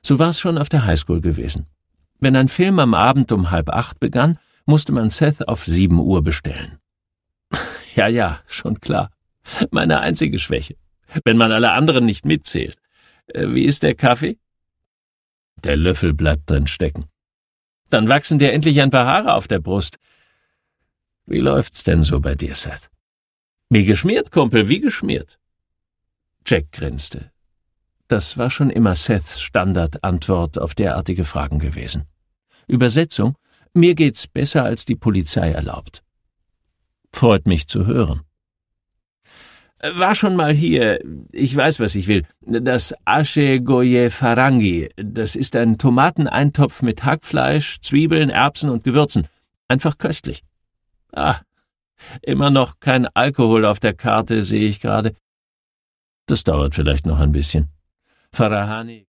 So war es schon auf der Highschool gewesen. Wenn ein Film am Abend um 7:30 begann, musste man Seth auf 7 Uhr bestellen. Ja, schon klar. Meine einzige Schwäche. Wenn man alle anderen nicht mitzählt. Wie ist der Kaffee? Der Löffel bleibt drin stecken. Dann wachsen dir endlich ein paar Haare auf der Brust. Wie läuft's denn so bei dir, Seth? Wie geschmiert, Kumpel, wie geschmiert. Jack grinste. Das war schon immer Seths Standardantwort auf derartige Fragen gewesen. Übersetzung: Mir geht's besser, als die Polizei erlaubt. Freut mich zu hören. War schon mal hier, ich weiß, was ich will, das Ashe Goye Farangi. Das ist ein Tomateneintopf mit Hackfleisch, Zwiebeln, Erbsen und Gewürzen. Einfach köstlich. Immer noch kein Alkohol auf der Karte, sehe ich gerade. Das dauert vielleicht noch ein bisschen. Farahani